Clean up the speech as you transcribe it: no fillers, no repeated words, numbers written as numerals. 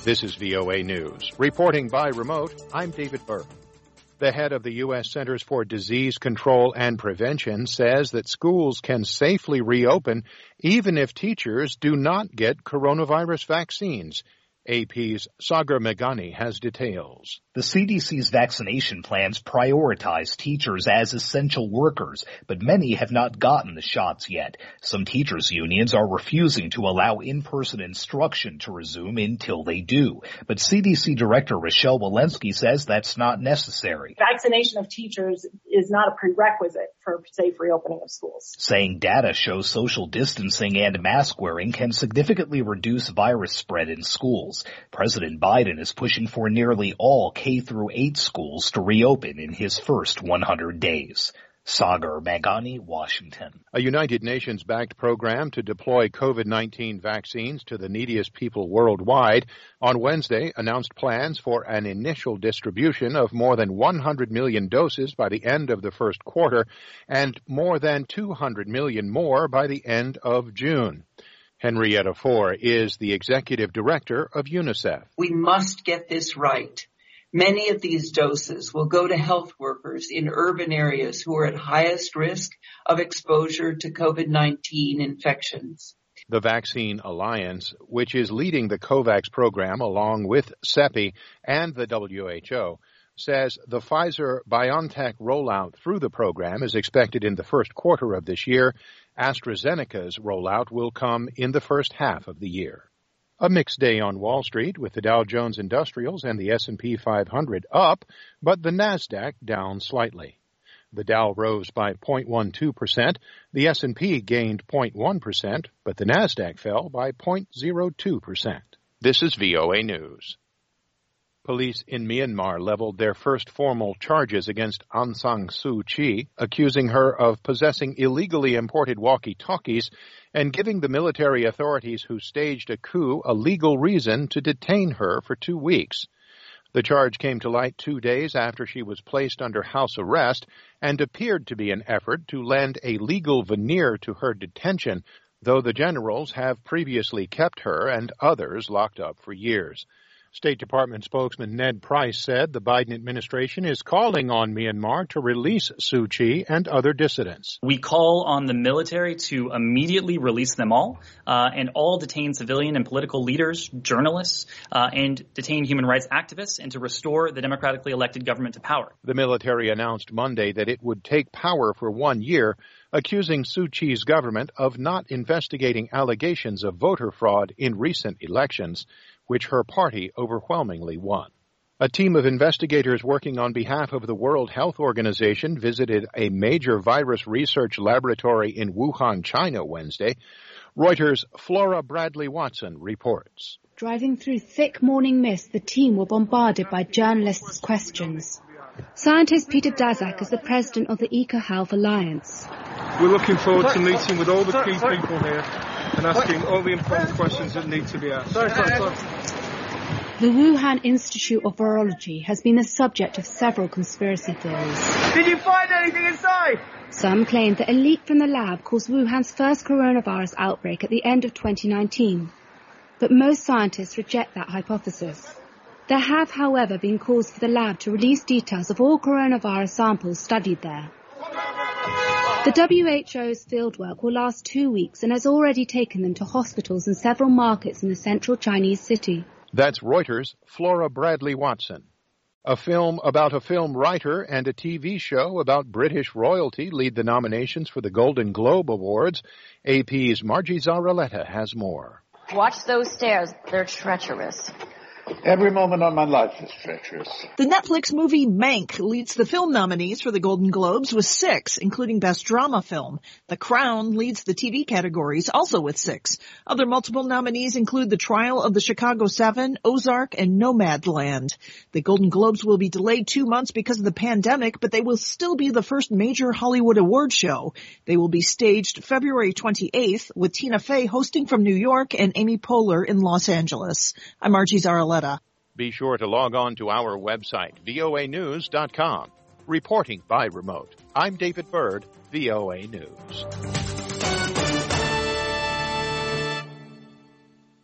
This is VOA News. Reporting by remote, I'm David Burke. The head of the U.S. Centers for Disease Control and Prevention says that schools can safely reopen even if teachers do not get coronavirus vaccines. AP's Sagar Meghani has details. The CDC's vaccination plans prioritize teachers as essential workers, but many have not gotten the shots yet. Some teachers' unions are refusing to allow in-person instruction to resume until they do. But CDC Director Rochelle Walensky says that's not necessary. Vaccination of teachers is not a prerequisite for safe reopening of schools. Saying data shows social distancing and mask wearing can significantly reduce virus spread in schools. President Biden is pushing for nearly all K-8 schools to reopen in his first 100 days. Sagar Meghani, Washington. A United Nations-backed program to deploy COVID-19 vaccines to the neediest people worldwide on Wednesday announced plans for an initial distribution of more than 100 million doses by the end of the first quarter and more than 200 million more by the end of June. Henrietta Fore is the executive director of UNICEF. We must get this right. Many of these doses will go to health workers in urban areas who are at highest risk of exposure to COVID-19 infections. The Vaccine Alliance, which is leading the COVAX program along with CEPI and the WHO, says the Pfizer-BioNTech rollout through the program is expected in the first quarter of this year. AstraZeneca's rollout will come in the first half of the year. A mixed day on Wall Street with the Dow Jones Industrials and the S&P 500 up, but the Nasdaq down slightly. The Dow rose by 0.12%, the S&P gained 0.1%, but the Nasdaq fell by 0.02%. This is VOA News. Police in Myanmar leveled their first formal charges against Aung San Suu Kyi, accusing her of possessing illegally imported walkie-talkies and giving the military authorities who staged a coup a legal reason to detain her for 2 weeks. The charge came to light 2 days after she was placed under house arrest and appeared to be an effort to lend a legal veneer to her detention, though the generals have previously kept her and others locked up for years. State Department spokesman Ned Price said the Biden administration is calling on Myanmar to release Suu Kyi and other dissidents. We call on the military to immediately release them all and all detained civilian and political leaders, journalists, and detained human rights activists, and to restore the democratically elected government to power. The military announced Monday that it would take power for 1 year, accusing Suu Kyi's government of not investigating allegations of voter fraud in recent elections, which her party overwhelmingly won. A team of investigators working on behalf of the World Health Organization visited a major virus research laboratory in Wuhan, China, Wednesday. Reuters' Flora Bradley Watson reports. Driving through thick morning mist, the team were bombarded by journalists' questions. Scientist Peter Daszak is the president of the EcoHealth Alliance. We're looking forward to meeting with all the key people here and asking all the important questions that need to be asked. The Wuhan Institute of Virology has been the subject of several conspiracy theories. Did you find anything inside? Some claim that a leak from the lab caused Wuhan's first coronavirus outbreak at the end of 2019. But most scientists reject that hypothesis. There have, however, been calls for the lab to release details of all coronavirus samples studied there. The WHO's fieldwork will last 2 weeks and has already taken them to hospitals and several markets in the central Chinese city. That's Reuters' Flora Bradley Watson. A film about a film writer and a TV show about British royalty lead the nominations for the Golden Globe Awards. AP's Margie Zaraletta has more. Watch those stairs. They're treacherous. Every moment of my life is treacherous. The Netflix movie Mank leads the film nominees for the Golden Globes with 6, including Best Drama Film. The Crown leads the TV categories, also with 6. Other multiple nominees include The Trial of the Chicago 7, Ozark, and Nomadland. The Golden Globes will be delayed 2 months because of the pandemic, but they will still be the first major Hollywood award show. They will be staged February 28th, with Tina Fey hosting from New York and Amy Poehler in Los Angeles. I'm Margie Zaraletta. Be sure to log on to our website, voanews.com. Reporting by remote, I'm David Byrd, VOA News.